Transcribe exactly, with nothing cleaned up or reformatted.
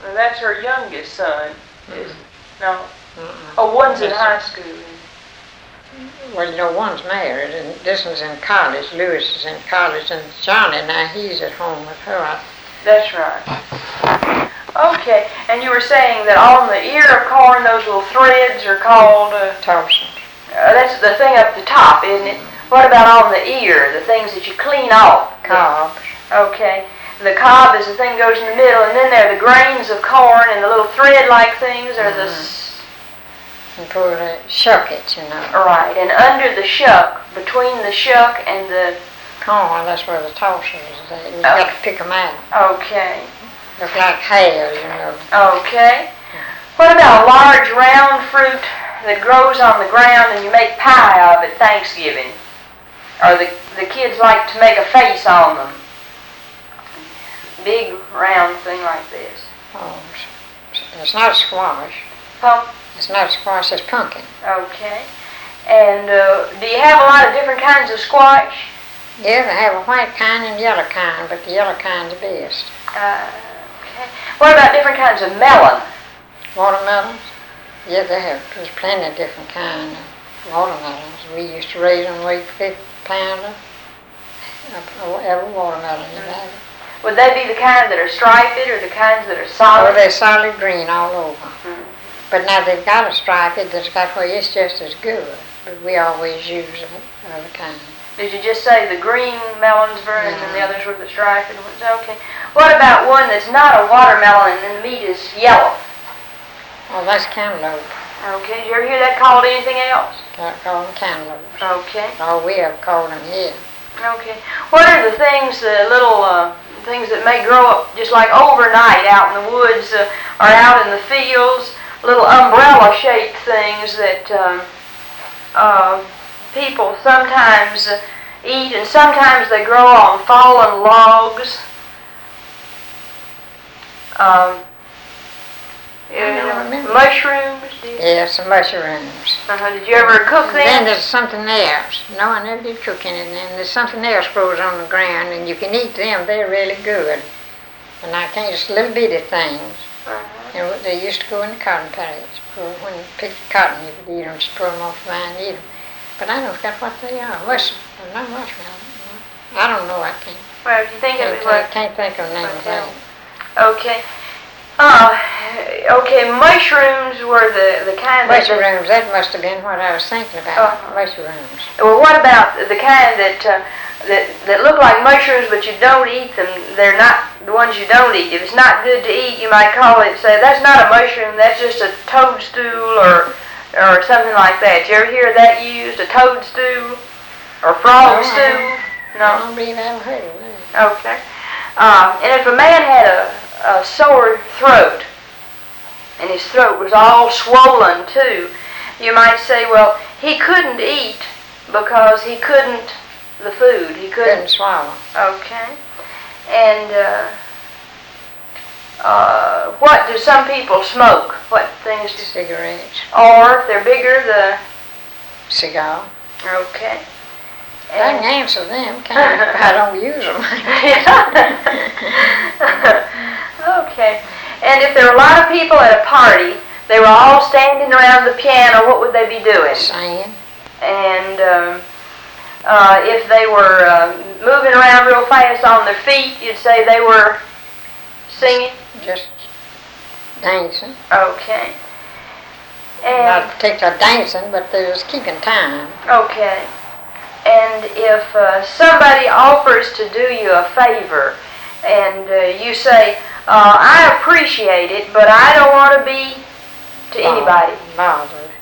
Well, that's her youngest son. Is no. Mm-mm. Oh, one's in high school. Well, you know, one's married, and this one's in college. Lewis is in college, and Johnny, now he's at home with her. That's right. Okay, and you were saying that on the ear of corn, those little threads are called... Uh, Thompson. Uh, that's the thing up the top, isn't it? What about on the ear, the things that you clean off? Cobs. Okay. The cob is the thing that goes in the middle, and then there are the grains of corn, and the little thread-like things are the... Mm-hmm. And for the shuck it, you know. Right, and under the shuck, between the shuck and the... Corn, that's where the tosser is. You've Oh. got to pick them out. Okay. Look like hair, you know. Okay. What about a large round fruit that grows on the ground and you make pie of at Thanksgiving? Or the, the kids like to make a face on them. Big round thing like this. Oh, it's not squash. Pump. It's not squash, it's pumpkin. Okay. And uh, do you have a lot of different kinds of squash? Yeah, they have a white kind and yellow kind, but the yellow kind's the best. Uh, okay. What about different kinds of melon? Watermelons? Yeah, they have. There's plenty of different kinds of watermelons. We used to raise them, weigh fifty pounds of every watermelon you have. Would they be the kinds that are striped or the kinds that are Oh, solid? they're solid green all over. Mm. But now they've got a stripe that's got where it's just as good. But we always use the other kind. Did you just say the green melons were and then the Yeah. others were the striped ones? Okay. What about one that's not a watermelon and the meat is yellow? Oh, that's cantaloupe. Okay. Did you ever hear that called anything else? Got called them cantaloupes. Okay. Oh, we have called them here. Okay. What are the things, the little uh, things that may grow up just like overnight out in the woods uh, or out in the fields? Little umbrella-shaped things that um, uh, people sometimes uh, eat, and sometimes they grow on fallen logs. Um, I don't remember. Mushrooms. Do you, Yes, the mushrooms. uh-huh. Did you ever cook Then them? there's something else. No, I never did cook any of them. There's something else grows on the ground, and you can eat them. They're really good. And I can't, just little bitty things. Uh-huh. And they used to go in the cotton patch. When you picked cotton, you could eat them, just pull them off the vine and eat them. But I don't forget what they are. Mush, no mushroom. I don't know. I can't. Well, if you think of Can't, it think, like... can't think of the name of Okay. that. Okay. Uh, okay, mushrooms were the, the kind that... Mushrooms, that must have been what I was thinking about. Uh-huh. Mushrooms. Well, what about the kind that, uh, that that look like mushrooms, but you don't eat them? They're not the ones you don't eat. If it's not good to eat, you might call it, say, that's not a mushroom, that's just a toadstool or or something like that. You ever hear that used, a toadstool or frog No, stew? I No? don't believe I've heard of that. Okay. Um, and if a man had a, a sore throat, and his throat was all swollen too, you might say, well, he couldn't eat because he couldn't, the food, he couldn't. Couldn't swallow. Okay. And uh, uh, what do some people smoke? What things do... Cigarettes. Or, if they're bigger, the... Cigar. Okay. I can answer them, can't I? But I don't use them. Okay. And if there were a lot of people at a party, they were all standing around the piano, what would they be doing? Singing. And um, uh, if they were uh, moving around real fast on their feet, you'd say they were singing? Just dancing. Okay. Not And, particular dancing, but they was keeping time. okay. And if uh, somebody offers to do you a favor, and uh, you say, uh, I appreciate it, but I don't want to be to anybody. Bothered.